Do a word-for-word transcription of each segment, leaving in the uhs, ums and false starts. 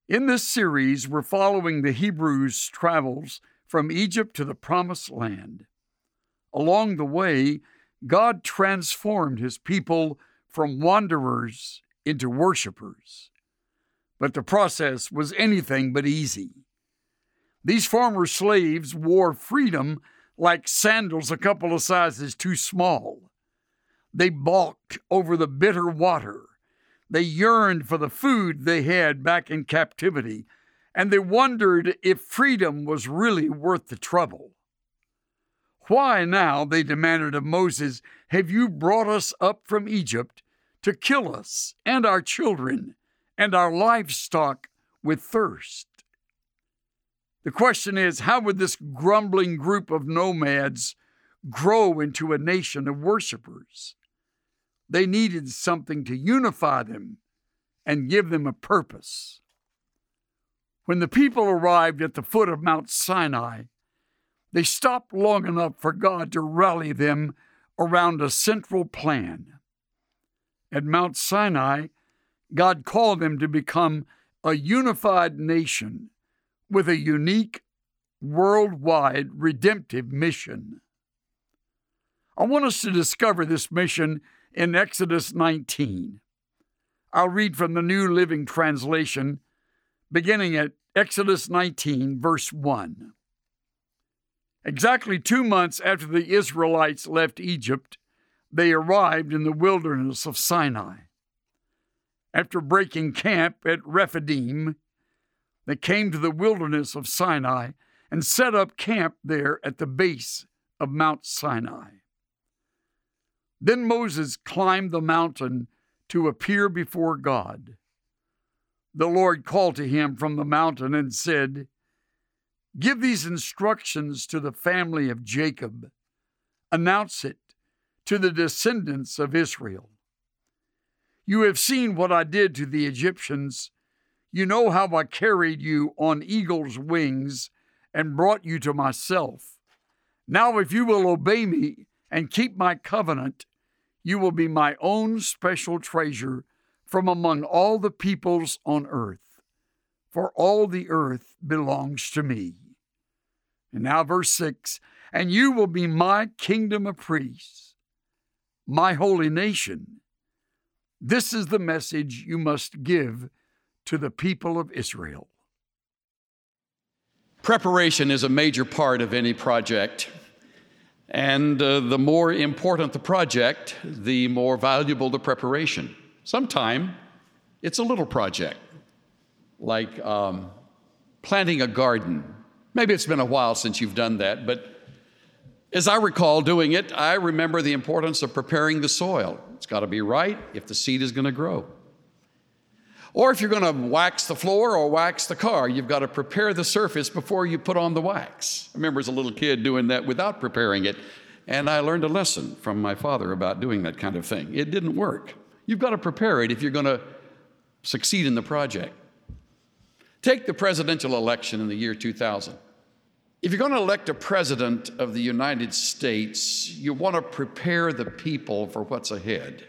In this series, we're following the Hebrews' travels from Egypt to the Promised Land. Along the way, God transformed his people from wanderers into worshipers. But the process was anything but easy. These former slaves wore freedom like sandals a couple of sizes too small. They balked over the bitter water. They yearned for the food they had back in captivity, and they wondered if freedom was really worth the trouble. Why now, they demanded of Moses, have you brought us up from Egypt to kill us and our children and our livestock with thirst? The question is, how would this grumbling group of nomads grow into a nation of worshipers? They needed something to unify them and give them a purpose. When the people arrived at the foot of Mount Sinai, they stopped long enough for God to rally them around a central plan. At Mount Sinai, God called them to become a unified nation with a unique, worldwide redemptive mission. I want us to discover this mission in Exodus nineteen. I'll read from the New Living Translation, beginning at Exodus nineteen, verse one. Exactly two months after the Israelites left Egypt, they arrived in the wilderness of Sinai. After breaking camp at Rephidim, they came to the wilderness of Sinai and set up camp there at the base of Mount Sinai. Then Moses climbed the mountain to appear before God. The Lord called to him from the mountain and said, "Give these instructions to the family of Jacob. Announce it to the descendants of Israel. You have seen what I did to the Egyptians. You know how I carried you on eagle's wings and brought you to myself. Now, if you will obey me and keep my covenant, you will be my own special treasure from among all the peoples on earth, for all the earth belongs to me." And now verse six, "And you will be my kingdom of priests, my holy nation. This is the message you must give to the people of Israel." Preparation is a major part of any project. And uh, the more important the project, the more valuable the preparation. Sometimes it's a little project, like um, planting a garden. Maybe it's been a while since you've done that, but as I recall doing it, I remember the importance of preparing the soil. It's got to be right if the seed is going to grow. Or if you're going to wax the floor or wax the car, you've got to prepare the surface before you put on the wax. I remember as a little kid doing that without preparing it, and I learned a lesson from my father about doing that kind of thing. It didn't work. You've got to prepare it if you're going to succeed in the project. Take the presidential election in the year two thousand. If you're going to elect a president of the United States, you want to prepare the people for what's ahead.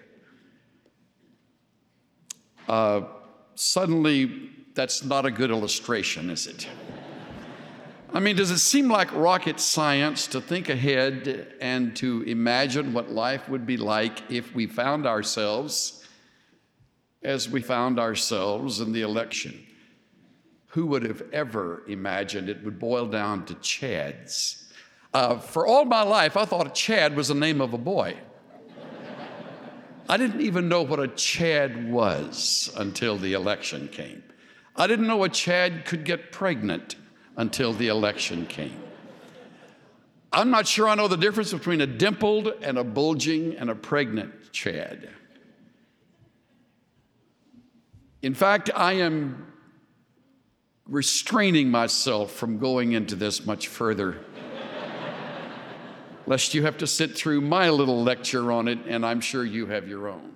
Uh, Suddenly, that's not a good illustration, is it? I mean, does it seem like rocket science to think ahead and to imagine what life would be like if we found ourselves as we found ourselves in the election? Who would have ever imagined it would boil down to Chads? Uh, for all my life, I thought Chad was the name of a boy. I didn't even know what a Chad was until the election came. I didn't know a Chad could get pregnant until the election came. I'm not sure I know the difference between a dimpled and a bulging and a pregnant Chad. In fact, I am restraining myself from going into this much further, lest you have to sit through my little lecture on it, and I'm sure you have your own.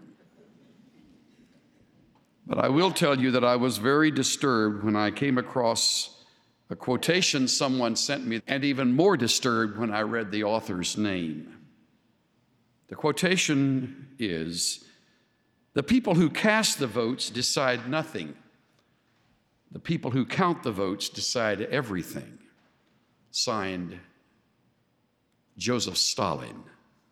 But I will tell you that I was very disturbed when I came across a quotation someone sent me, and even more disturbed when I read the author's name. The quotation is, "The people who cast the votes decide nothing. the people who count the votes decide everything. Signed, Joseph Stalin.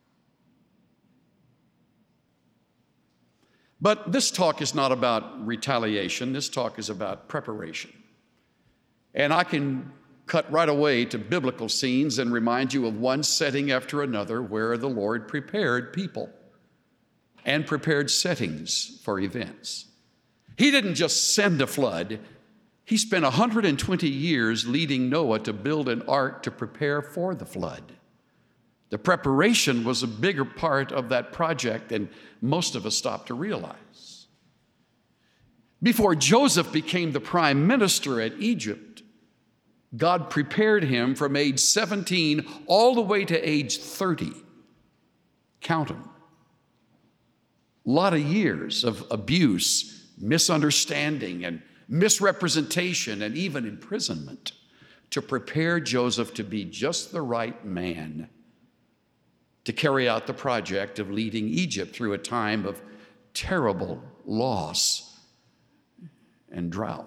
But this talk is not about retaliation. This talk is about preparation. And I can cut right away to biblical scenes and remind you of one setting after another where the Lord prepared people and prepared settings for events. He didn't just send a flood. He spent one hundred twenty years leading Noah to build an ark to prepare for the flood. The preparation was a bigger part of that project than most of us stop to realize. Before Joseph became the prime minister at Egypt, God prepared him from age seventeen all the way to age thirty. Count them. A lot of years of abuse, misunderstanding, and misrepresentation, and even imprisonment to prepare Joseph to be just the right man to carry out the project of leading Egypt through a time of terrible loss and drought.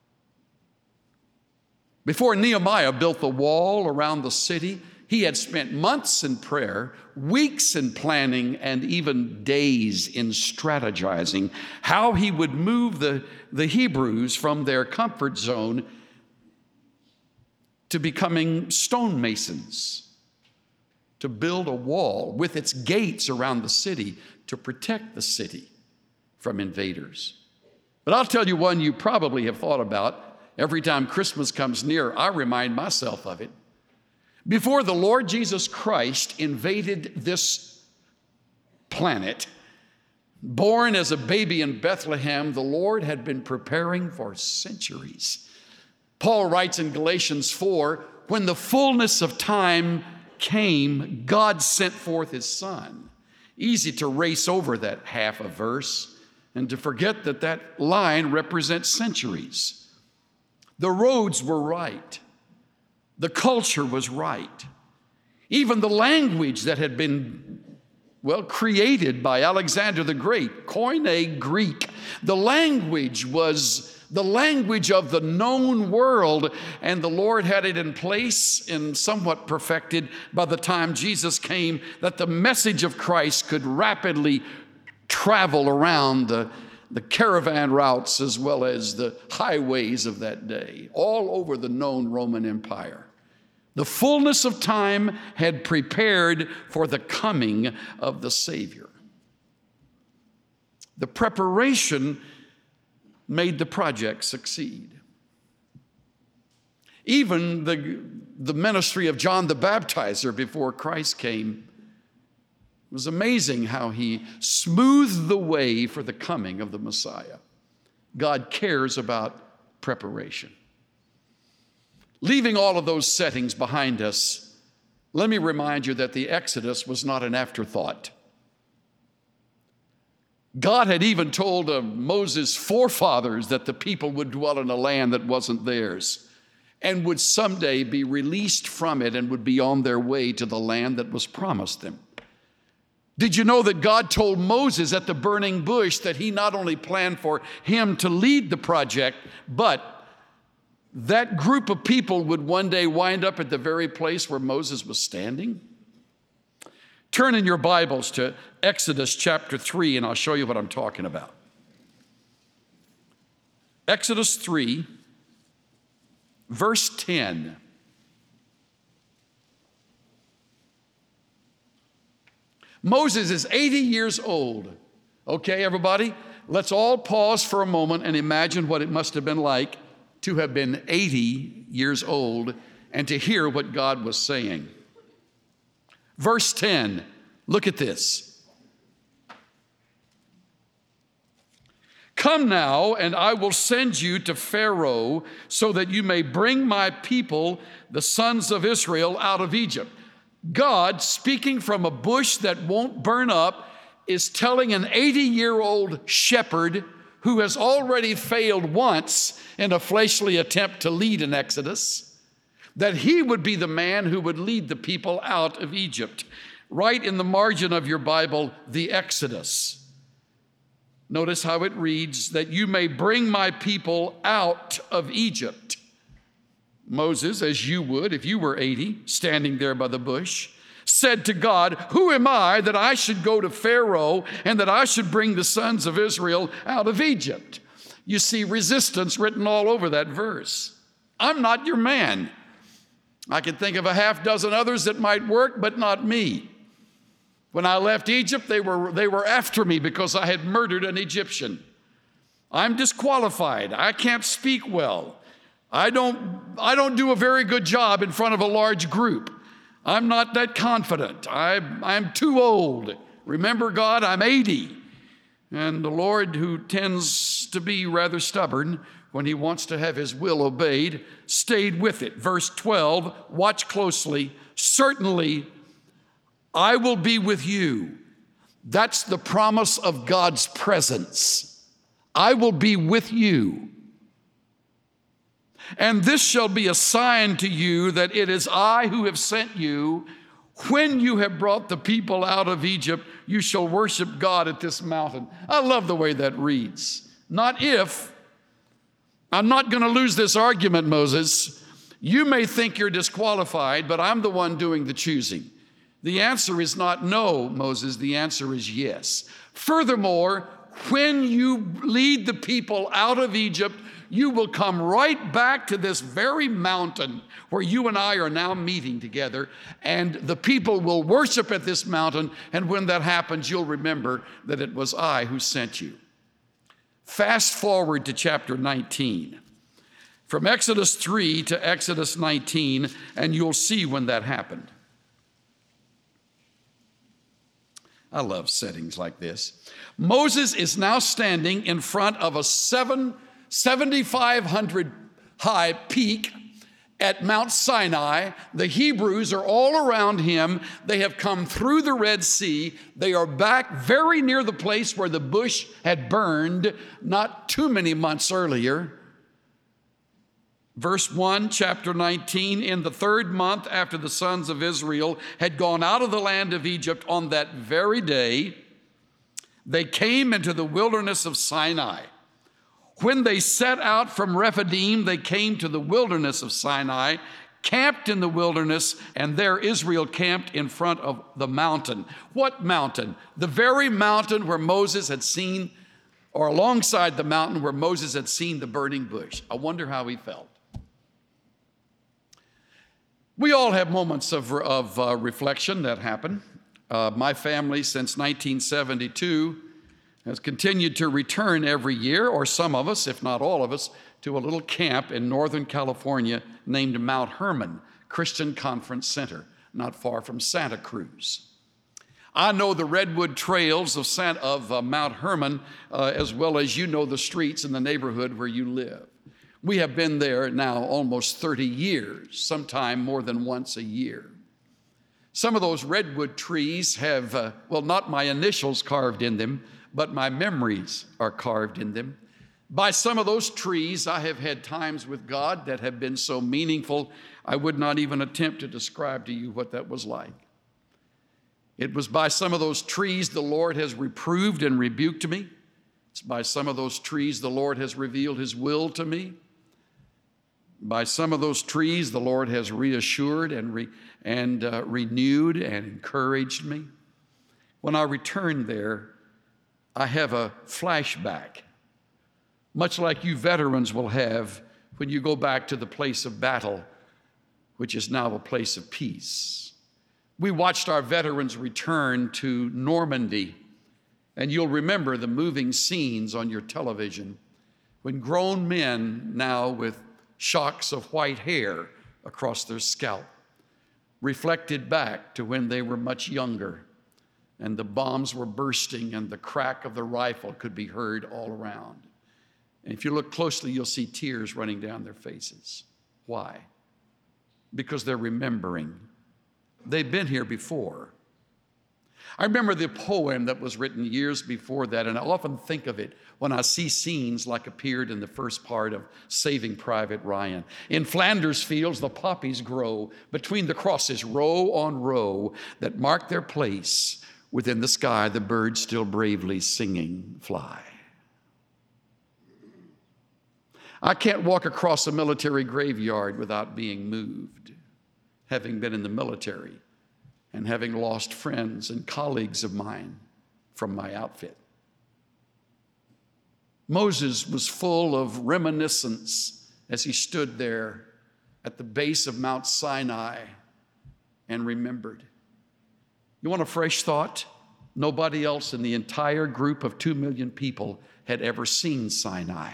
Before Nehemiah built the wall around the city, he had spent months in prayer, weeks in planning, and even days in strategizing how he would move the, the Hebrews from their comfort zone to becoming stonemasons, to build a wall with its gates around the city to protect the city from invaders. But I'll tell you one you probably have thought about. Every time Christmas comes near, I remind myself of it. Before the Lord Jesus Christ invaded this planet, born as a baby in Bethlehem, the Lord had been preparing for centuries. Paul writes in Galatians four, when the fullness of time came, God sent forth his Son. Easy to race over that half a verse and to forget that that line represents centuries. The roads were right. The culture was right. Even the language that had been, well, created by Alexander the Great, Koine Greek, the language was the language of the known world, and the Lord had it in place and somewhat perfected by the time Jesus came, that the message of Christ could rapidly travel around the, the caravan routes as well as the highways of that day, all over the known Roman Empire. The fullness of time had prepared for the coming of the Savior. The preparation made the project succeed. Even the, the ministry of John the Baptizer before Christ came, it was amazing how he smoothed the way for the coming of the Messiah. God cares about preparation. Leaving all of those settings behind us, let me remind you that the Exodus was not an afterthought. God had even told uh, Moses' forefathers that the people would dwell in a land that wasn't theirs and would someday be released from it and would be on their way to the land that was promised them. Did you know that God told Moses at the burning bush that he not only planned for him to lead the project, but that group of people would one day wind up at the very place where Moses was standing? Turn in your Bibles to Exodus chapter three, and I'll show you what I'm talking about. Exodus three, verse ten. Moses is eighty years old. Okay, everybody, let's all pause for a moment and imagine what it must have been like to have been eighty years old and to hear what God was saying. Verse ten, look at this. Come now, and I will send you to Pharaoh so that you may bring my people, the sons of Israel, out of Egypt. God, speaking from a bush that won't burn up, is telling an eighty-year-old shepherd who has already failed once in a fleshly attempt to lead an exodus, that he would be the man who would lead the people out of Egypt. Write in the margin of your Bible, the Exodus. Notice how it reads, that you may bring my people out of Egypt. Moses, as you would if you were eighty, standing there by the bush, said to God, who am I that I should go to Pharaoh and that I should bring the sons of Israel out of Egypt? You see resistance written all over that verse. I'm not your man. I can think of a half dozen others that might work, but not me. When I left Egypt, they were, they were after me because I had murdered an Egyptian. I'm disqualified. I can't speak well. I don't, I don't do a very good job in front of a large group. I'm not that confident. I, I'm too old. Remember, God, I'm eighty. And the Lord, who tends to be rather stubborn when he wants to have his will obeyed, stayed with it. Verse twelve, watch closely. Certainly, I will be with you. That's the promise of God's presence. I will be with you. And this shall be a sign to you that it is I who have sent you. When you have brought the people out of Egypt, you shall worship God at this mountain. I love the way that reads. Not if. I'm not going to lose this argument, Moses. You may think you're disqualified, but I'm the one doing the choosing. The answer is not no, Moses. The answer is yes. Furthermore, when you lead the people out of Egypt, you will come right back to this very mountain where you and I are now meeting together, and the people will worship at this mountain, and when that happens, you'll remember that it was I who sent you. Fast forward to chapter nineteen. From Exodus three to Exodus nineteen, and you'll see when that happened. I love settings like this. Moses is now standing in front of a seven seventy-five hundred high peak at Mount Sinai. The Hebrews are all around him. They have come through the Red Sea. They are back very near the place where the bush had burned not too many months earlier. Verse one, chapter nineteen, in the third month after the sons of Israel had gone out of the land of Egypt, on that very day, they came into the wilderness of Sinai. When they set out from Rephidim, they came to the wilderness of Sinai, camped in the wilderness, and there Israel camped in front of the mountain. What mountain? The very mountain where Moses had seen, or alongside the mountain where Moses had seen the burning bush. I wonder how he felt. We all have moments of, of uh, reflection that happen. Uh, my family, since nineteen seventy-two, has continued to return every year, or some of us, if not all of us, to a little camp in Northern California named Mount Hermon Christian Conference Center, not far from Santa Cruz. I know the redwood trails of, San, of uh, Mount Hermon uh, as well as you know the streets in the neighborhood where you live. We have been there now almost thirty years, sometime more than once a year. Some of those redwood trees have, uh, well, not my initials carved in them, but my memories are carved in them. By some of those trees, I have had times with God that have been so meaningful, I would not even attempt to describe to you what that was like. It was by some of those trees the Lord has reproved and rebuked me. It's by some of those trees the Lord has revealed his will to me. By some of those trees the Lord has reassured and, re, and uh, renewed and encouraged me. When I return there, I have a flashback, much like you veterans will have when you go back to the place of battle, which is now a place of peace. We watched our veterans return to Normandy, and you'll remember the moving scenes on your television when grown men, now with shocks of white hair across their scalp, reflected back to when they were much younger, and the bombs were bursting and the crack of the rifle could be heard all around. And if you look closely, you'll see tears running down their faces. Why? Because they're remembering. They've been here before. I remember the poem that was written years before that, and I often think of it when I see scenes like appeared in the first part of Saving Private Ryan. In Flanders fields, the poppies grow between the crosses, row on row, that mark their place. Within the sky, the birds still bravely singing fly. I can't walk across a military graveyard without being moved, having been in the military and having lost friends and colleagues of mine from my outfit. Moses was full of reminiscence as he stood there at the base of Mount Sinai and remembered. You want a fresh thought? Nobody else in the entire group of two million people had ever seen Sinai.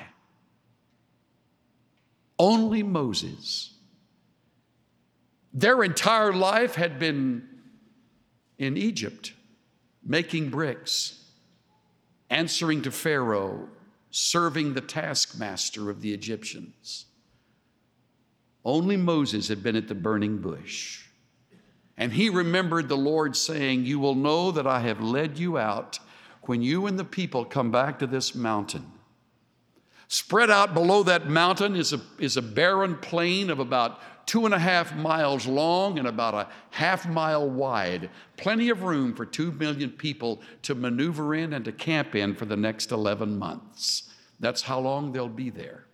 Only Moses. Their entire life had been in Egypt, making bricks, answering to Pharaoh, serving the taskmaster of the Egyptians. Only Moses had been at the burning bush. And he remembered the Lord saying, "You will know that I have led you out when you and the people come back to this mountain." Spread out below that mountain is a, is a barren plain of about two and a half miles long and about a half mile wide. Plenty of room for two million people to maneuver in and to camp in for the next eleven months. That's how long they'll be there.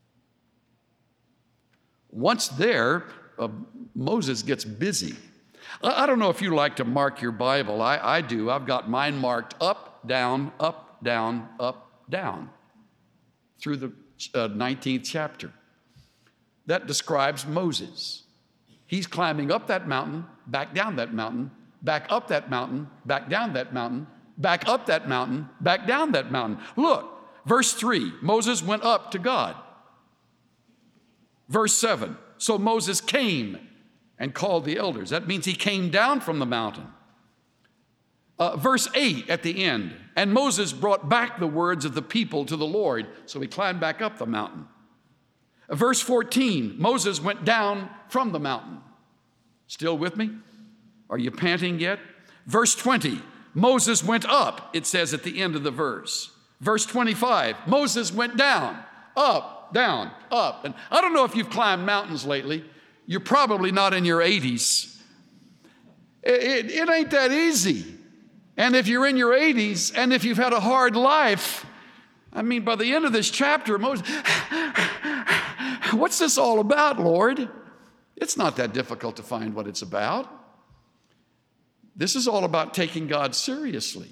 Once there, uh, Moses gets busy. I, I don't know if you like to mark your Bible. I, I do. I've got mine marked up, down, up, down, up, down through the uh, nineteenth chapter. That describes Moses. He's climbing up that mountain, back down that mountain, back up that mountain, back down that mountain, back up that mountain, back down that mountain. Look, verse three, Moses went up to God. Verse seven, so Moses came and called the elders. That means he came down from the mountain. Uh, verse eight at the end, and Moses brought back the words of the people to the Lord, so he climbed back up the mountain. Uh, verse fourteen, Moses went down from the mountain. Still with me? Are you panting yet? Verse twenty, Moses went up, it says at the end of the verse. Verse twenty-five, Moses went down, up, down, up. And I don't know if you've climbed mountains lately. You're probably not in your eighties. It, it, it ain't that easy. And if you're in your eighties, and if you've had a hard life, I mean, by the end of this chapter, Moses, what's this all about, Lord? It's not that difficult to find what it's about. This is all about taking God seriously.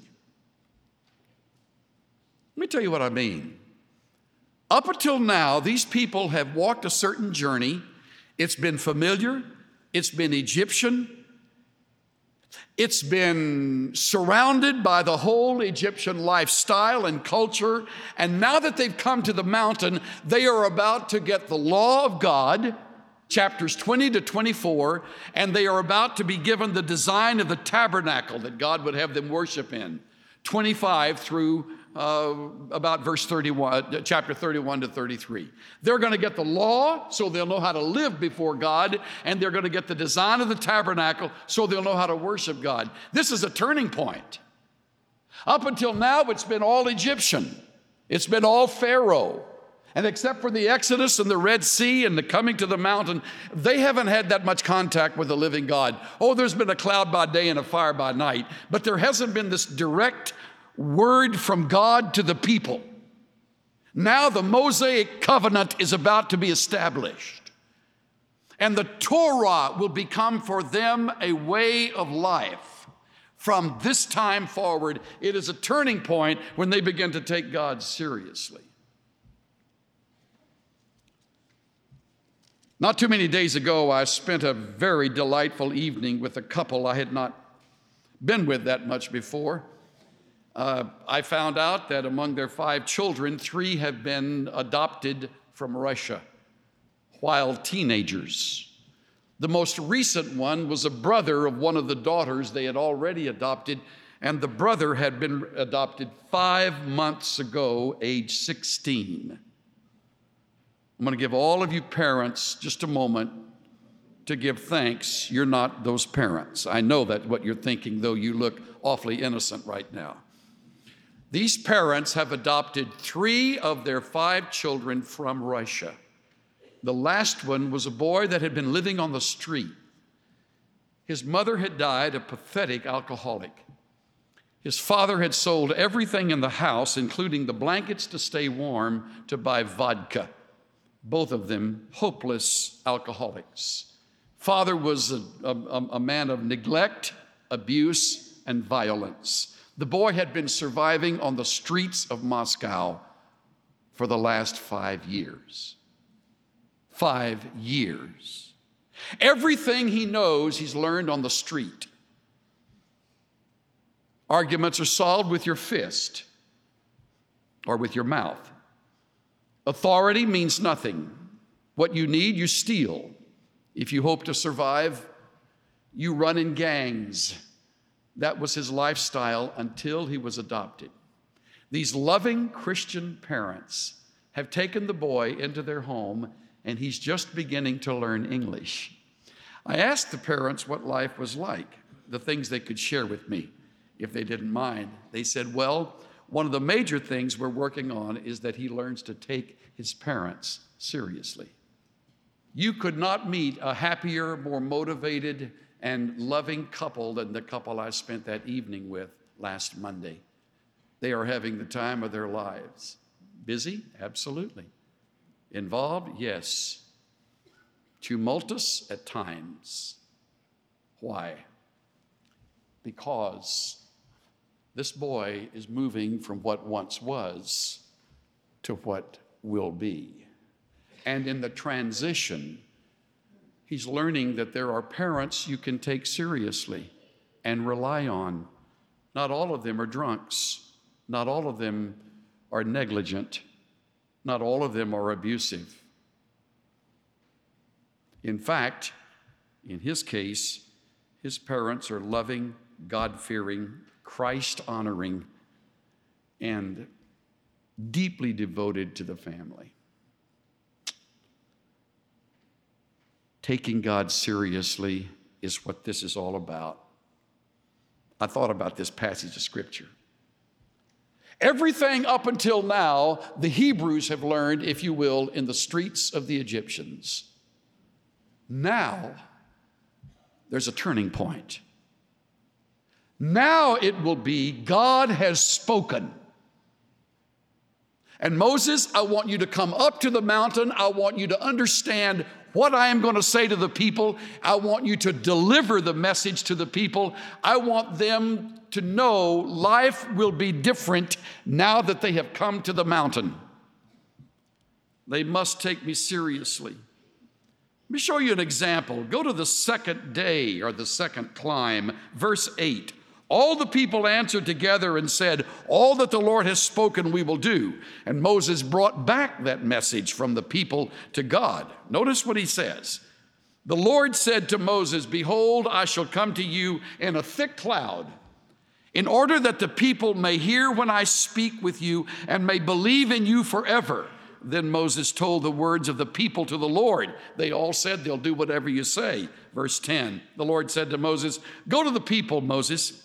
Let me tell you what I mean. Up until now, these people have walked a certain journey. It's been familiar. It's been Egyptian. It's been surrounded by the whole Egyptian lifestyle and culture. And now that they've come to the mountain, they are about to get the law of God, chapters twenty to twenty-four, and they are about to be given the design of the tabernacle that God would have them worship in, twenty-five through Uh, about verse thirty-one, chapter thirty-one to thirty-three. They're going to get the law so they'll know how to live before God, and they're going to get the design of the tabernacle so they'll know how to worship God. This is a turning point. Up until now, it's been all Egyptian. It's been all Pharaoh. And except for the Exodus and the Red Sea and the coming to the mountain, they haven't had that much contact with the living God. Oh, there's been a cloud by day and a fire by night, but there hasn't been this direct word from God to the people. Now the Mosaic covenant is about to be established, and the Torah will become for them a way of life. From this time forward, it is a turning point when they begin to take God seriously. Not too many days ago, I spent a very delightful evening with a couple I had not been with that much before. Uh, I found out that among their five children, three have been adopted from Russia while teenagers. The most recent one was a brother of one of the daughters they had already adopted, and the brother had been adopted five months ago, age sixteen. I'm going to give all of you parents just a moment to give thanks you're not those parents. I know that what you're thinking, though you look awfully innocent right now. These parents have adopted three of their five children from Russia. The last one was a boy that had been living on the street. His mother had died, a pathetic alcoholic. His father had sold everything in the house, including the blankets to stay warm, to buy vodka. both of them hopeless alcoholics. Father was a, a, a man of neglect, abuse, and violence. The boy had been surviving on the streets of Moscow for the last five years. Five years. Everything he knows, he's learned on the street. Arguments are solved with your fist or with your mouth. Authority means nothing. What you need, you steal. If you hope to survive, you run in gangs. That was his lifestyle until he was adopted. These loving Christian parents have taken the boy into their home, and he's just beginning to learn English. I asked the parents what life was like, the things they could share with me, if they didn't mind. They said, well, one of the major things we're working on is that he learns to take his parents seriously. You could not meet a happier, more motivated, and loving couple than the couple I spent that evening with last Monday. They are having the time of their lives. Busy? Absolutely. Involved? Yes. Tumultuous at times. Why? Because this boy is moving from what once was to what will be. And in the transition, he's learning that there are parents you can take seriously and rely on. Not all of them are drunks. Not all of them are negligent. Not all of them are abusive. In fact, in his case, his parents are loving, God-fearing, Christ-honoring, and deeply devoted to the family. Taking God seriously is what this is all about. I thought about this passage of Scripture. Everything up until now, the Hebrews have learned, if you will, in the streets of the Egyptians. Now, there's a turning point. Now it will be, God has spoken. And Moses, I want you to come up to the mountain. I want you to understand what I am going to say to the people. I want you to deliver the message to the people. I want them to know life will be different now that they have come to the mountain. They must take me seriously. Let me show you an example. Go to the second day or the second climb, verse eight. All the people answered together and said, all that the Lord has spoken we will do. And Moses brought back that message from the people to God. Notice what he says. The Lord said to Moses, behold, I shall come to you in a thick cloud, in order that the people may hear when I speak with you and may believe in you forever. Then Moses told the words of the people to the Lord. They all said, they'll do whatever you say. Verse ten, the Lord said to Moses, go to the people, Moses,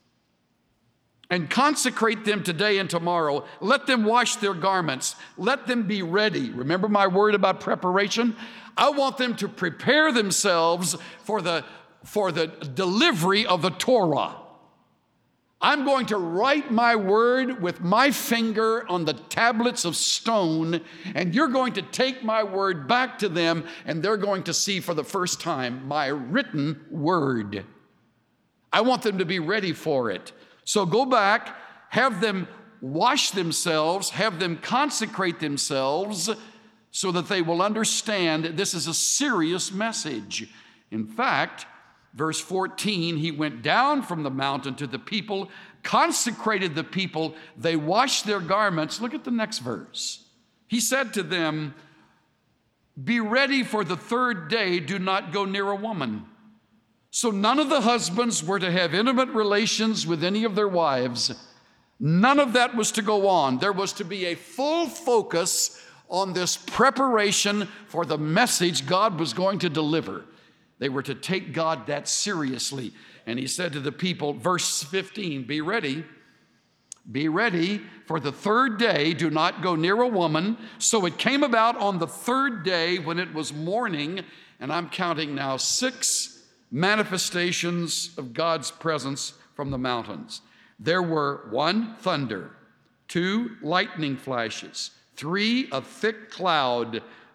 and consecrate them today and tomorrow. Let them wash their garments. Let them be ready. Remember my word about preparation? I want them to prepare themselves for the, for the delivery of the Torah. I'm going to write my word with my finger on the tablets of stone, and you're going to take my word back to them, and they're going to see for the first time my written word. I want them to be ready for it. So go back, have them wash themselves, have them consecrate themselves so that they will understand this is a serious message. In fact, verse fourteen, he went down from the mountain to the people, consecrated the people, they washed their garments. Look at the next verse. He said to them, be ready for the third day, do not go near a woman. So none of the husbands were to have intimate relations with any of their wives. None of that was to go on. There was to be a full focus on this preparation for the message God was going to deliver. They were to take God that seriously. And he said to the people, verse fifteen, be ready. Be ready for the third day. Do not go near a woman. So it came about on the third day when it was morning, and I'm counting now six manifestations of God's presence from the mountains. There were one, thunder, two, lightning flashes, three, a thick cloud,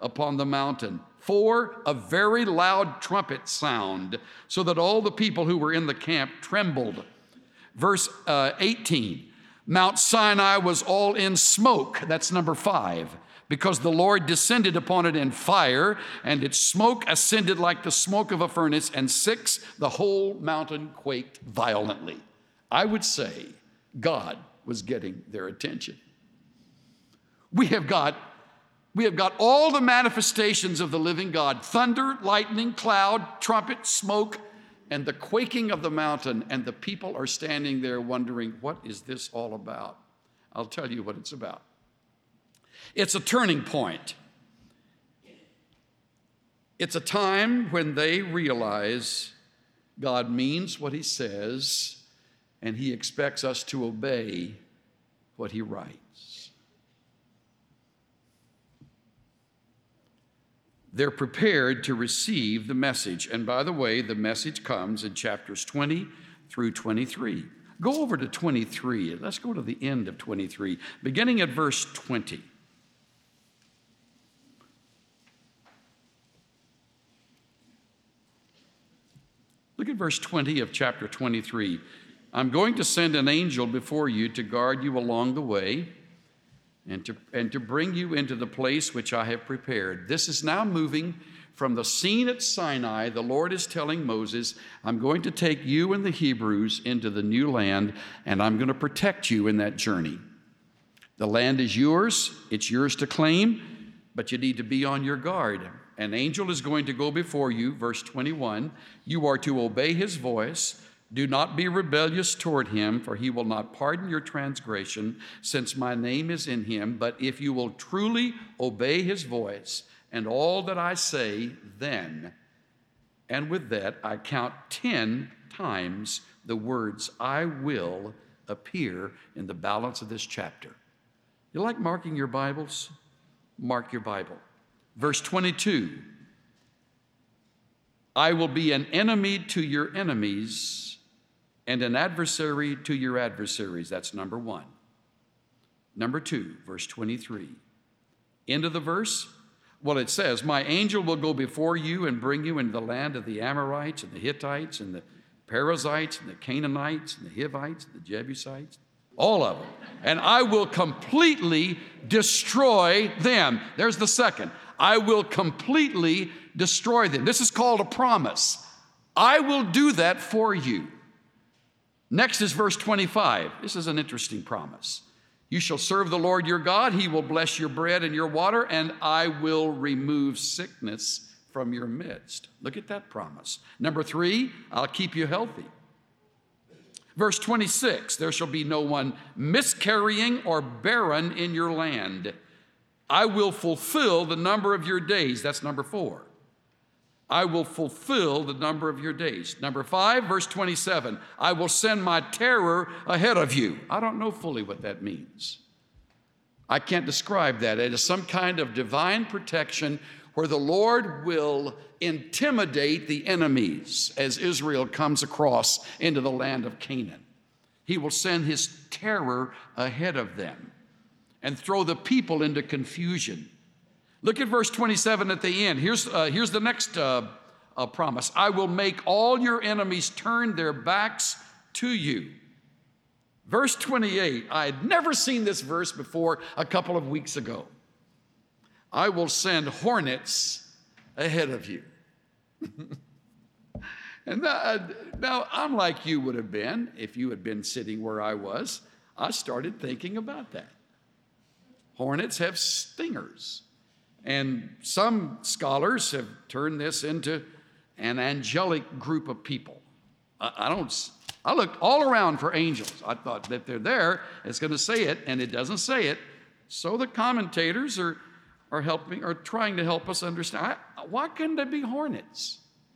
upon the mountain. Four, a very loud trumpet sound, so that all the people who were in the camp trembled. Verse uh, eighteen, Mount Sinai was all in smoke. That's number five, because the Lord descended upon it in fire, and its smoke ascended like the smoke of a furnace. And six, the whole mountain quaked violently. I would say God was getting their attention. We have got, we have got all the manifestations of the living God: thunder, lightning, cloud, trumpet, smoke, and the quaking of the mountain. And the people are standing there wondering, what is this all about? I'll tell you what it's about. It's a turning point. It's a time when they realize God means what he says, and he expects us to obey what he writes. They're prepared to receive the message. And by the way, the message comes in chapters twenty through twenty-three. Go over to twenty-three. Let's go to the end of twenty-three, beginning at verse twenty. Look at verse twenty of chapter twenty-three. I'm going to send an angel before you to guard you along the way and to, and to bring you into the place which I have prepared. This is now moving from the scene at Sinai. The Lord is telling Moses, I'm going to take you and the Hebrews into the new land, and I'm going to protect you in that journey. The land is yours. It's yours to claim, but you need to be on your guard. An angel is going to go before you, verse twenty-one. You are to obey his voice. Do not be rebellious toward him, for he will not pardon your transgression, since my name is in him. But if you will truly obey his voice and all that I say, then, and with that, I count ten times the words I will appear in the balance of this chapter. You like marking your Bibles? Mark your Bible. Verse twenty-two, I will be an enemy to your enemies and an adversary to your adversaries. That's number one. Number two, verse twenty-three. End of the verse? Well, it says, my angel will go before you and bring you into the land of the Amorites and the Hittites and the Perizzites and the Canaanites and the Hivites and the Jebusites, all of them. And I will completely destroy them. There's the second. I will completely destroy them. This is called a promise. I will do that for you. Next is verse twenty-five. This is an interesting promise. You shall serve the Lord your God. He will bless your bread and your water, and I will remove sickness from your midst. Look at that promise. Number three, I'll keep you healthy. Verse twenty-six, there shall be no one miscarrying or barren in your land. I will fulfill the number of your days. That's number four. I will fulfill the number of your days. Number five, verse twenty-seven, I will send my terror ahead of you. I don't know fully what that means. I can't describe that. It is some kind of divine protection where the Lord will intimidate the enemies as Israel comes across into the land of Canaan. He will send his terror ahead of them and throw the people into confusion. Look at verse twenty-seven at the end. Here's, uh, here's the next uh, uh, promise. I will make all your enemies turn their backs to you. Verse twenty-eight, I had never seen this verse before a couple of weeks ago. I will send hornets ahead of you. And uh, now I'm like you would have been if you had been sitting where I was. I started thinking about that. Hornets have stingers. And some scholars have turned this into an angelic group of people. I, I don't, I looked all around for angels. I thought that they're there, it's going to say it, and it doesn't say it. So the commentators are, are helping, are trying to help us understand. I, why couldn't there be hornets?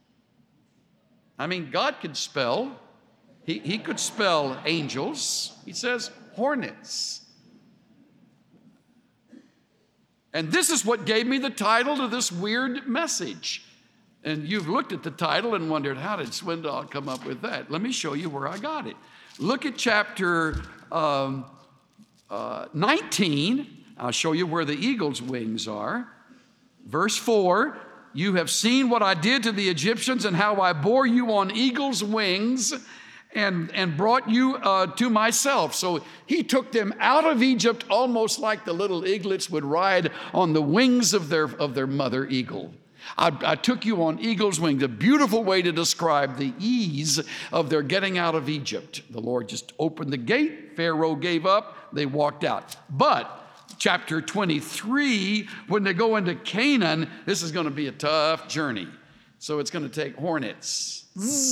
I mean, God could spell, he, he could spell angels. He says hornets. And this is what gave me the title to this weird message. And you've looked at the title and wondered, how did Swindoll come up with that? Let me show you where I got it. Look at chapter um, uh, nineteen. I'll show you where the eagle's wings are. Verse four, you have seen what I did to the Egyptians and how I bore you on eagle's wings and, and brought you uh, to myself. So he took them out of Egypt almost like the little eaglets would ride on the wings of their, of their mother eagle. I, I took you on eagle's wings, a beautiful way to describe the ease of their getting out of Egypt. The Lord just opened the gate, Pharaoh gave up, they walked out. But chapter twenty-three, when they go into Canaan, this is going to be a tough journey. So it's going to take hornets.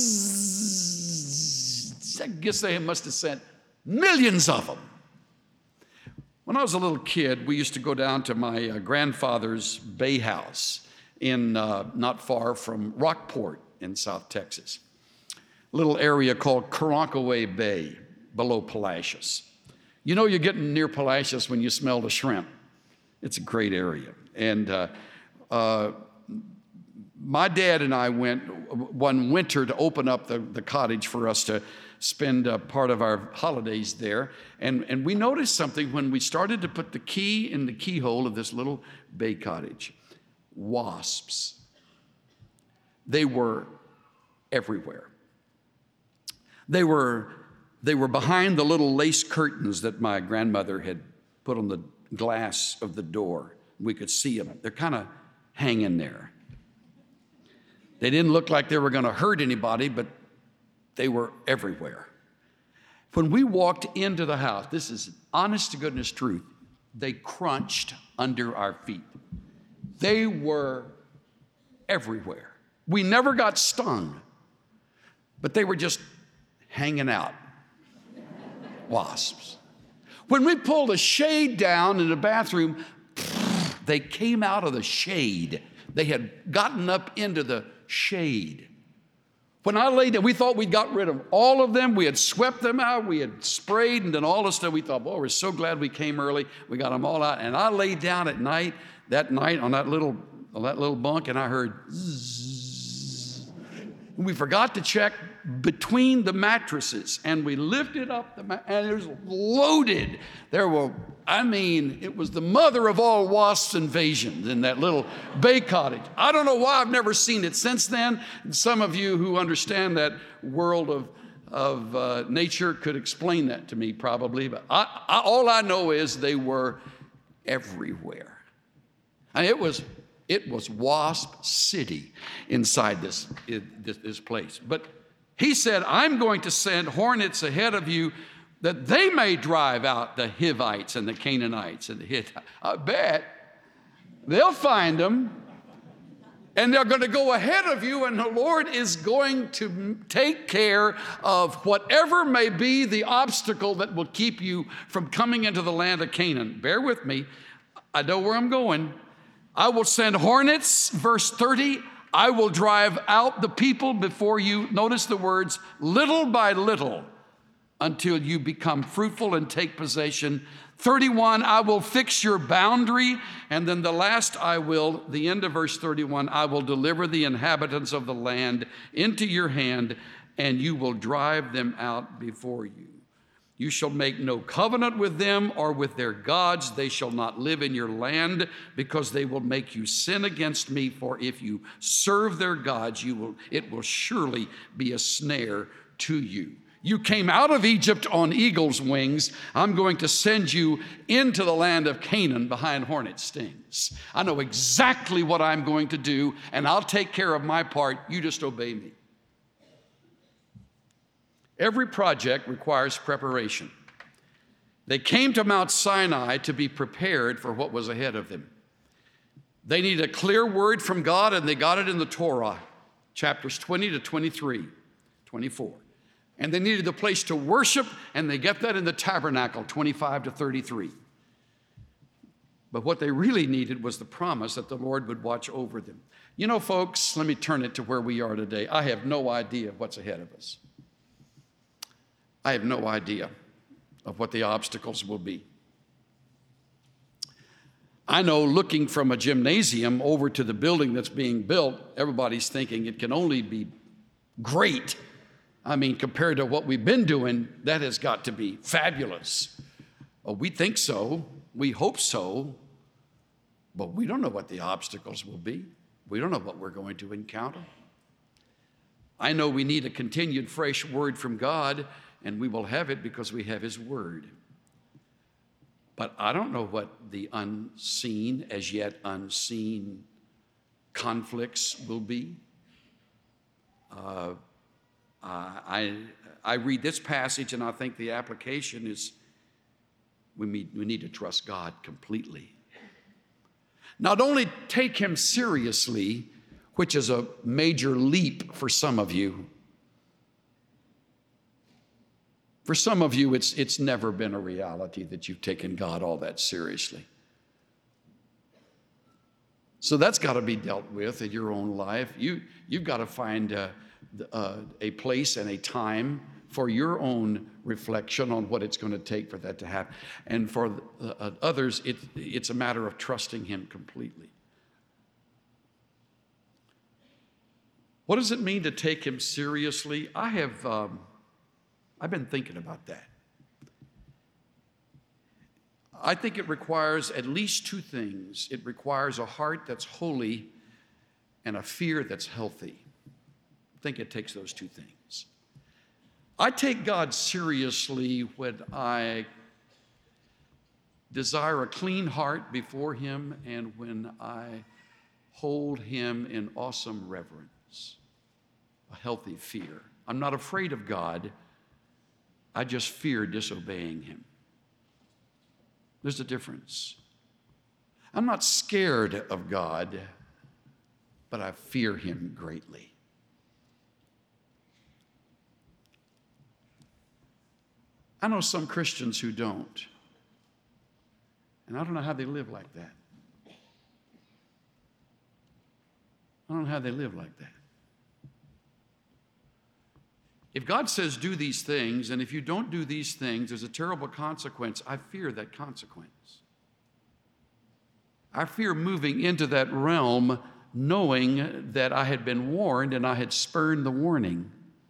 I guess they must have sent millions of them. When I was a little kid, we used to go down to my uh, grandfather's bay house in uh, not far from Rockport in South Texas. A little area called Karankawa Bay below Palacios. You know you're getting near Palacios when you smell the shrimp. It's a great area. And uh, uh, my dad and I went one winter to open up the, the cottage for us to spend uh, part of our holidays there. And, and we noticed something when we started to put the key in the keyhole of this little bay cottage. Wasps. They were everywhere. They were, they were behind the little lace curtains that my grandmother had put on the glass of the door. We could see them. They're kind of hanging there. They didn't look like they were going to hurt anybody, but they were everywhere. When we walked into the house, this is honest to goodness truth, they crunched under our feet. They were everywhere. We never got stung, but they were just hanging out. Wasps. When we pulled a shade down in the bathroom, they came out of the shade. They had gotten up into the shade. When I laid down, we thought we'd got rid of all of them. We had swept them out. We had sprayed and done all this stuff. We thought, boy, we're so glad we came early. We got them all out. And I laid down at night, that night on that little, on that little bunk, and I heard zzz. We forgot to check between the mattresses, and we lifted up the, ma- and it was loaded. There were, I mean, it was the mother of all wasps invasions in that little bay cottage. I don't know why I've never seen it since then. Some of you who understand that world of, of uh, nature could explain that to me probably, but I, I, all I know is they were everywhere. And it was It was Wasp City inside this, this, this place. But he said, I'm going to send hornets ahead of you that they may drive out the Hivites and the Canaanites and the Hittites. I bet they'll find them, and they're going to go ahead of you, and the Lord is going to take care of whatever may be the obstacle that will keep you from coming into the land of Canaan. Bear with me. I know where I'm going. I will send hornets, verse thirty. I will drive out the people before you. Notice the words, little by little, until you become fruitful and take possession. thirty-one, I will fix your boundary. And then the last, I will, the end of verse thirty-one, I will deliver the inhabitants of the land into your hand, and you will drive them out before you. You shall make no covenant with them or with their gods. They shall not live in your land, because they will make you sin against me. For if you serve their gods, you will, it will surely be a snare to you. You came out of Egypt on eagle's wings. I'm going to send you into the land of Canaan behind hornet stings. I know exactly what I'm going to do, and I'll take care of my part. You just obey me. Every project requires preparation. They came to Mount Sinai to be prepared for what was ahead of them. They needed a clear word from God, and they got it in the Torah, chapters twenty to twenty-three, twenty-four. And they needed a place to worship, and they get that in the tabernacle, twenty-five to thirty-three. But what they really needed was the promise that the Lord would watch over them. You know, folks, let me turn it to where we are today. I have no idea what's ahead of us. I have no idea of what the obstacles will be. I know looking from a gymnasium over to the building that's being built, everybody's thinking it can only be great. I mean, compared to what we've been doing, that has got to be fabulous. Oh, we think so. We hope so. But we don't know what the obstacles will be. We don't know what we're going to encounter. I know we need a continued fresh word from God, and we will have it because we have His word. But I don't know what the unseen, as yet unseen conflicts will be. Uh, I, I read this passage and I think the application is we need, we need to trust God completely. Not only take Him seriously, which is a major leap for some of you. For some of you, it's, it's never been a reality that you've taken God all that seriously. So that's got to be dealt with in your own life. You, you've got to find a, a, a place and a time for your own reflection on what it's going to take for that to happen. And for uh, others, it, it's a matter of trusting Him completely. What does it mean to take Him seriously? I have, um, I've been thinking about that. I think it requires at least two things. It requires a heart that's holy and a fear that's healthy. I think it takes those two things. I take God seriously when I desire a clean heart before Him and when I hold Him in awesome reverence, a healthy fear. I'm not afraid of God. I just fear disobeying Him. There's a difference. I'm not scared of God, but I fear Him greatly. I know some Christians who don't, and I don't know how they live like that. I don't know how they live like that. If God says do these things, and if you don't do these things, there's a terrible consequence, I fear that consequence. I fear moving into that realm knowing that I had been warned and I had spurned the warning.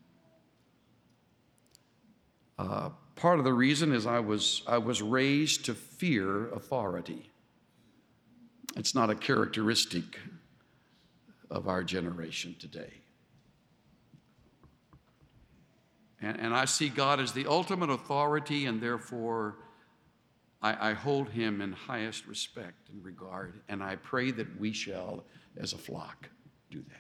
Uh, part of the reason is I was, I was raised to fear authority. It's not a characteristic of our generation today. And, and I see God as the ultimate authority, and therefore I, I hold Him in highest respect and regard, and I pray that we shall, as a flock, do that.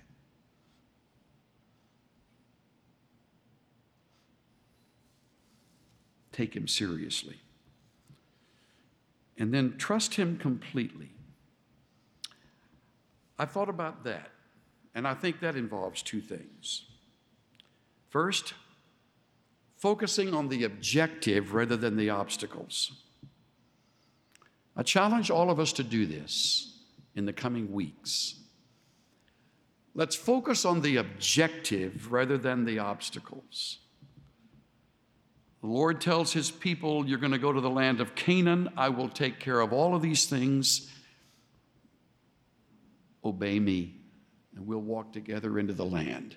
Take Him seriously. And then trust Him completely. I thought about that, and I think that involves two things. First, focusing on the objective rather than the obstacles. I challenge all of us to do this in the coming weeks. Let's focus on the objective rather than the obstacles. The Lord tells His people, you're going to go to the land of Canaan. I will take care of all of these things. Obey me, and we'll walk together into the land.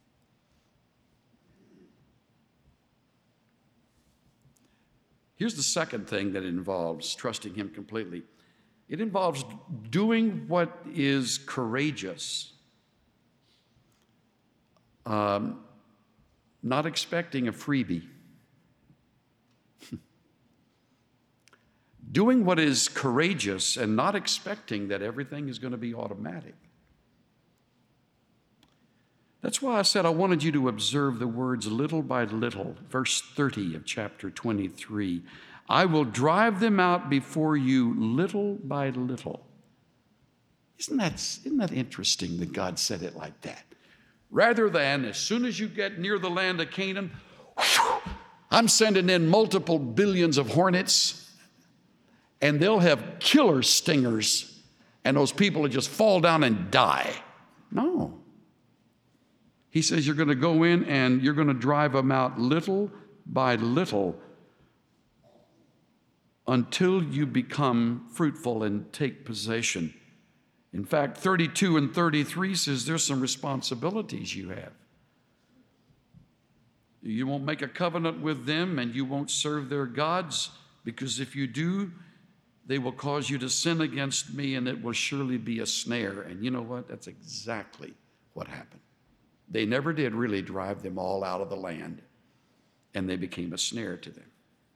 Here's the second thing that involves trusting Him completely. It involves doing what is courageous, um, not expecting a freebie. Doing what is courageous and not expecting that everything is going to be automatic. That's why I said I wanted you to observe the words little by little, verse thirty of chapter twenty-three. I will drive them out before you little by little. Isn't that, isn't that interesting that God said it like that? Rather than as soon as you get near the land of Canaan, whew, I'm sending in multiple billions of hornets, and they'll have killer stingers, and those people will just fall down and die. No. He says you're going to go in and you're going to drive them out little by little until you become fruitful and take possession. In fact, thirty-two and thirty-three says there's some responsibilities you have. You won't make a covenant with them and you won't serve their gods, because if you do, They will cause you to sin against me, and it will surely be a snare. And you know what? That's exactly what happened. They never did really drive them all out of the land, and they became a snare to them.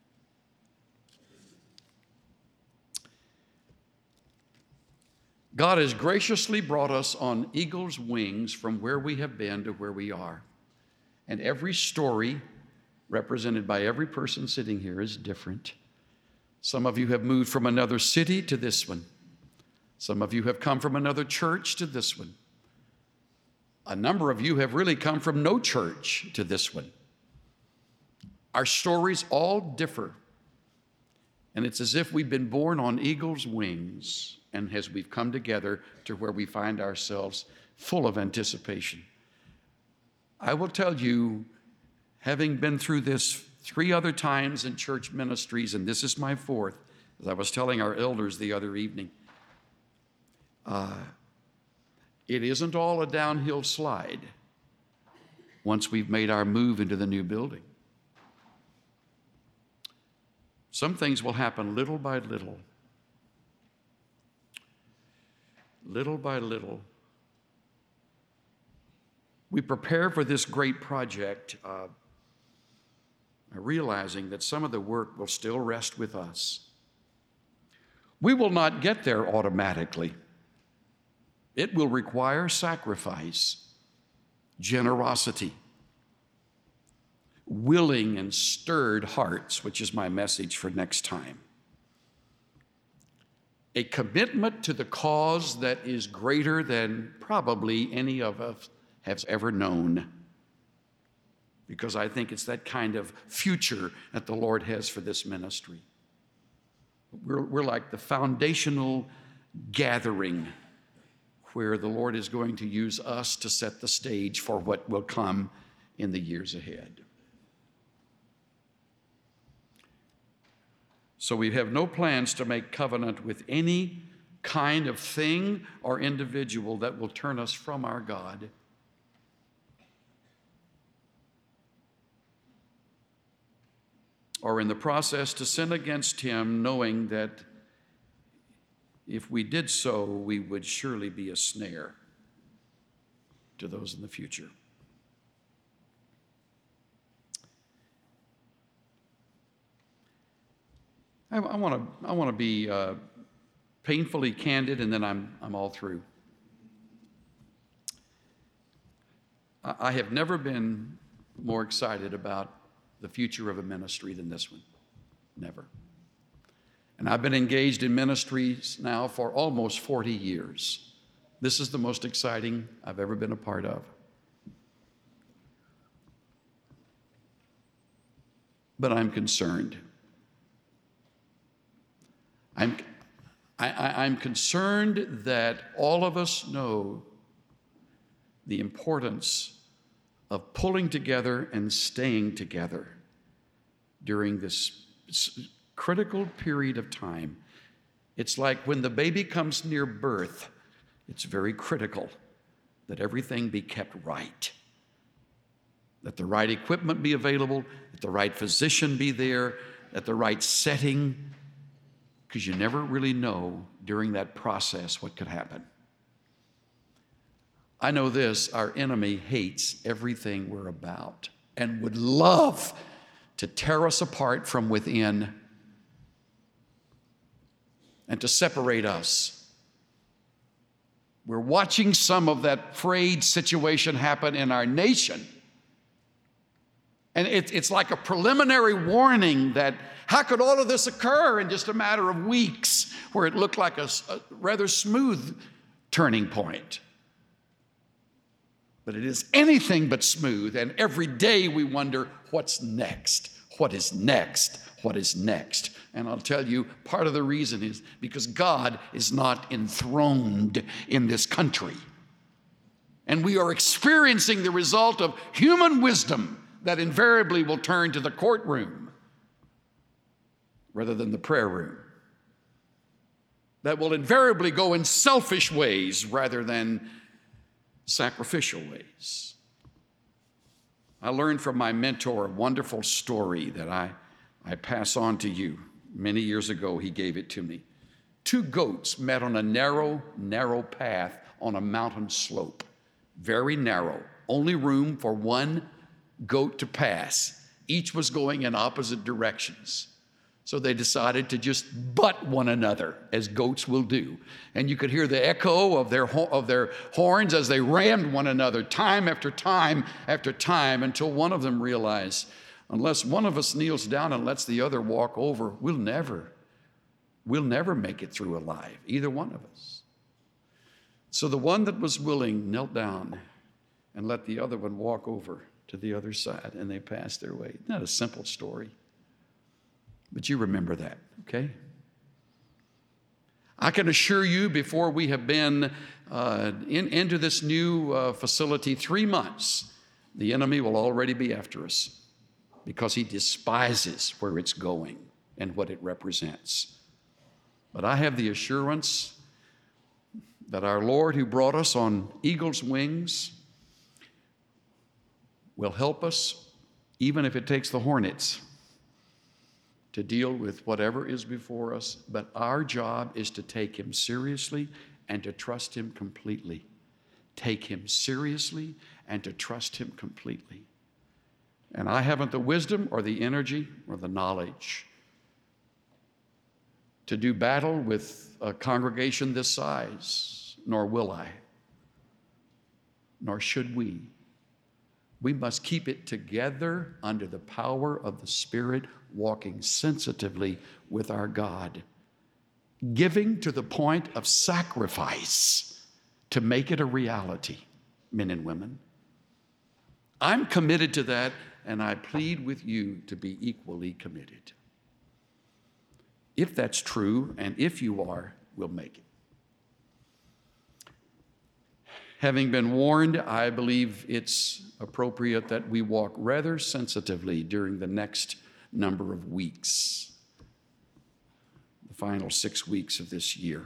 God has graciously brought us on eagle's wings from where we have been to where we are. And every story represented by every person sitting here is different. Some of you have moved from another city to this one. Some of you have come from another church to this one. A number of you have really come from no church to this one. Our stories all differ. And it's as if we've been born on eagle's wings, and as we've come together to where we find ourselves full of anticipation. I will tell you, having been through this three other times in church ministries, and this is my fourth, as I was telling our elders the other evening, uh, it isn't all a downhill slide once we've made our move into the new building. Some things will happen little by little. Little by little. We prepare for this great project, uh, realizing that some of the work will still rest with us. We will not get there automatically. It will require sacrifice, generosity, willing and stirred hearts, which is my message for next time. A commitment to the cause that is greater than probably any of us has ever known. Because I think it's that kind of future that the Lord has for this ministry. We're, we're like the foundational gathering where the Lord is going to use us to set the stage for what will come in the years ahead. So we have no plans to make covenant with any kind of thing or individual that will turn us from our God. Or in the process to sin against him, knowing that if we did so, we would surely be a snare to those in the future. I want to I want to be uh, painfully candid, and then I'm I'm all through. I, I have never been more excited about the future of a ministry than this one. Never. And I've been engaged in ministries now for almost forty years. This is the most exciting I've ever been a part of. But I'm concerned. I'm, I, I, I'm concerned that all of us know the importance of pulling together and staying together during this critical period of time. It's like when the baby comes near birth, it's very critical that everything be kept right, that the right equipment be available, that the right physician be there, that the right setting, because you never really know during that process what could happen. I know this, our enemy hates everything we're about and would love to tear us apart from within and to separate us. We're watching some of that frayed situation happen in our nation. And it, it's like a preliminary warning that how could all of this occur in just a matter of weeks where it looked like a, a rather smooth turning point? But it is anything but smooth, and every day we wonder, what's next? What is next? What is next? And I'll tell you, part of the reason is because God is not enthroned in this country. And we are experiencing the result of human wisdom that invariably will turn to the courtroom rather than the prayer room. That will invariably go in selfish ways rather than sacrificial ways. I learned from my mentor a wonderful story that I, I pass on to you. Many years ago, he gave it to me. Two goats met on a narrow, narrow path on a mountain slope. Very narrow. Only room for one goat to pass. Each was going in opposite directions. So they decided to just butt one another, as goats will do. And you could hear the echo of their, of their horns as they rammed one another time after time after time, until one of them realized, unless one of us kneels down and lets the other walk over, we'll never, we'll never make it through alive, either one of us. So the one that was willing knelt down and let the other one walk over to the other side, and they passed their way. Isn't that a simple story? But you remember that, okay? I can assure you, before we have been uh, in, into this new uh, facility three months, the enemy will already be after us, because he despises where it's going and what it represents. But I have the assurance that our Lord, who brought us on eagle's wings, will help us, even if it takes the hornets, to deal with whatever is before us. But our job is to take him seriously and to trust him completely. Take him seriously and to trust him completely. And I haven't the wisdom or the energy or the knowledge to do battle with a congregation this size, nor will I, nor should we. We must keep it together under the power of the Spirit, walking sensitively with our God, giving to the point of sacrifice to make it a reality, men and women. I'm committed to that, and I plead with you to be equally committed. If that's true, and if you are, we'll make it. Having been warned, I believe it's appropriate that we walk rather sensitively during the next number of weeks, the final six weeks of this year.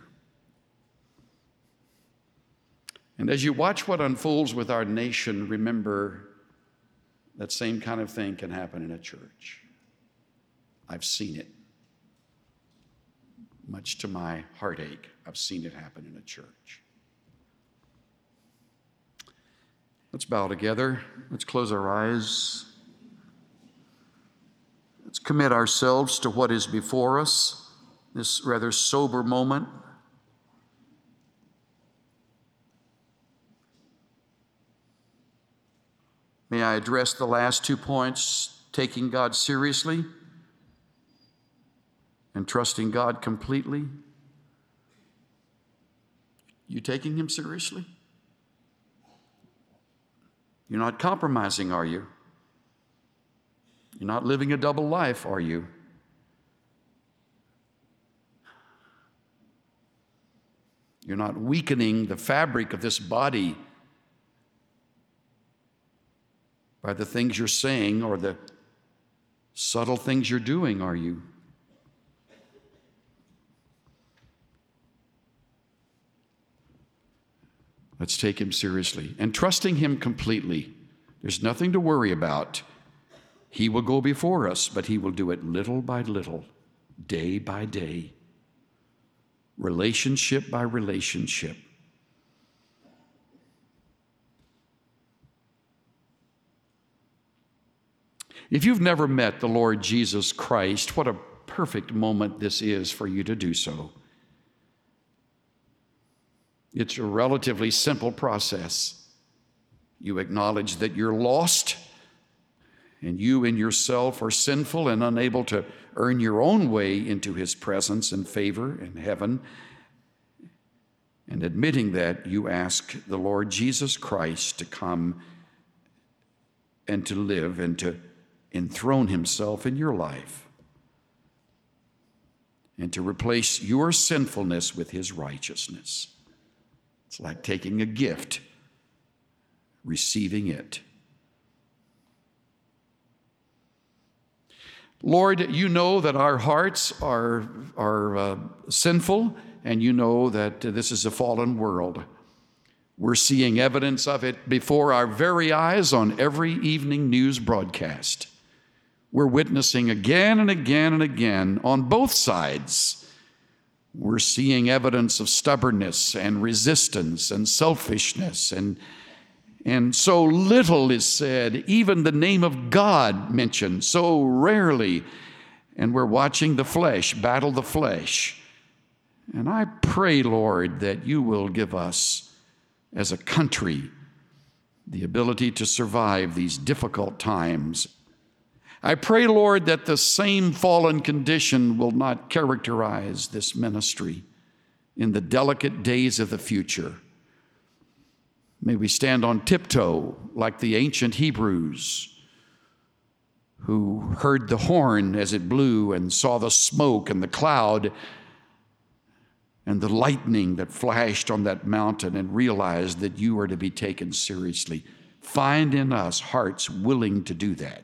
And as you watch what unfolds with our nation, remember that same kind of thing can happen in a church. I've seen it. Much to my heartache, I've seen it happen in a church. Let's bow together. Let's close our eyes. Let's commit ourselves to what is before us, this rather sober moment. May I address the last two points, taking God seriously and trusting God completely. You taking him seriously? You're not compromising, are you? You're not living a double life, are you? You're not weakening the fabric of this body by the things you're saying or the subtle things you're doing, are you? Let's take him seriously and trusting him completely. There's nothing to worry about. He will go before us, but he will do it little by little, day by day, relationship by relationship. If you've never met the Lord Jesus Christ, what a perfect moment this is for you to do so. It's a relatively simple process. You acknowledge that you're lost, and you in yourself are sinful and unable to earn your own way into his presence and favor in heaven. And admitting that, you ask the Lord Jesus Christ to come and to live and to enthrone himself in your life and to replace your sinfulness with his righteousness. It's like taking a gift, receiving it. Lord, you know that our hearts are, are uh, sinful, and you know that uh, this is a fallen world. We're seeing evidence of it before our very eyes on every evening news broadcast. We're witnessing again and again and again on both sides We're seeing evidence of stubbornness and resistance and selfishness, and, and so little is said, even the name of God mentioned so rarely. And we're watching the flesh battle the flesh. And I pray, Lord, that you will give us as a country the ability to survive these difficult times. I pray, Lord, that the same fallen condition will not characterize this ministry in the delicate days of the future. May we stand on tiptoe like the ancient Hebrews who heard the horn as it blew and saw the smoke and the cloud and the lightning that flashed on that mountain and realized that you are to be taken seriously. Find in us hearts willing to do that.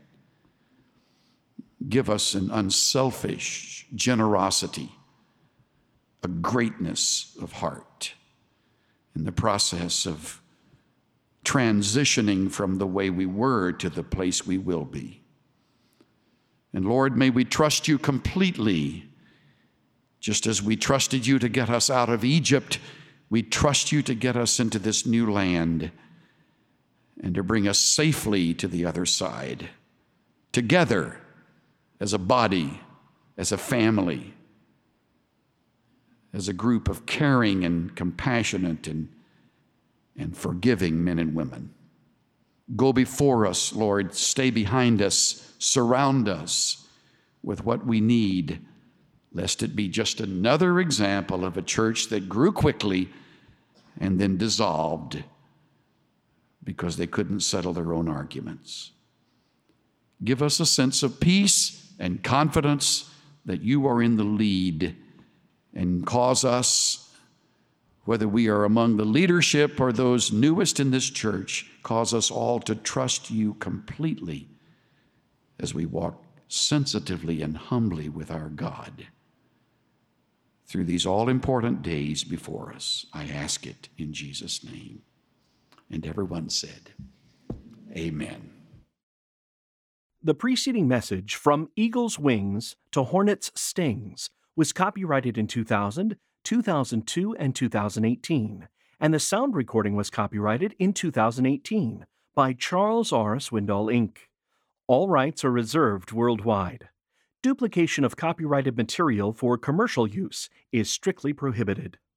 Give us an unselfish generosity, a greatness of heart in the process of transitioning from the way we were to the place we will be. And Lord, may we trust you completely. Just as we trusted you to get us out of Egypt, we trust you to get us into this new land and to bring us safely to the other side, together as a body, as a family, as a group of caring and compassionate and, and forgiving men and women. Go before us, Lord. Stay behind us. Surround us with what we need, lest it be just another example of a church that grew quickly and then dissolved because they couldn't settle their own arguments. Give us a sense of peace and confidence that you are in the lead, and cause us, whether we are among the leadership or those newest in this church, cause us all to trust you completely as we walk sensitively and humbly with our God through these all-important days before us. I ask it in Jesus' name. And everyone said, amen. The preceding message, From Eagle's Wings to Hornet's Stings, was copyrighted in two thousand, two thousand two, and two thousand eighteen, and the sound recording was copyrighted in two thousand eighteen by Charles R. Swindoll, Incorporated. All rights are reserved worldwide. Duplication of copyrighted material for commercial use is strictly prohibited.